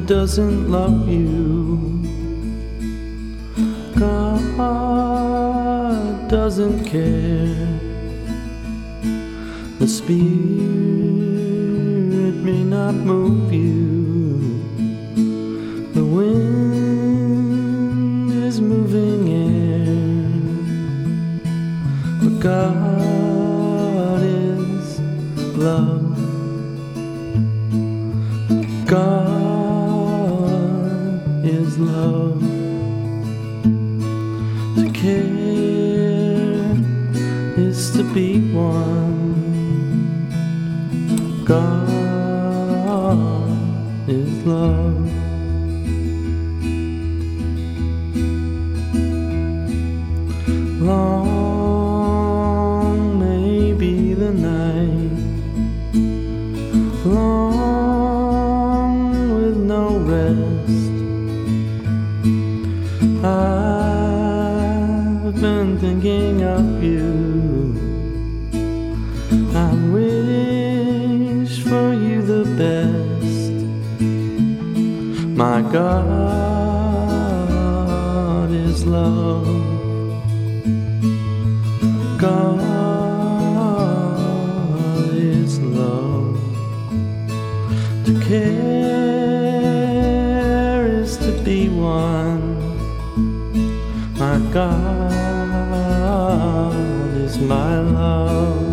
doesn't love you. God doesn't care. The Spirit may not move you. The wind is moving air, but God is love. God is love. To care is to be one. God is love. Long may be the night, long with no rest. I've been thinking of you. I wish for you the best. My God is love. God is love. To care is to be one. My God is my love.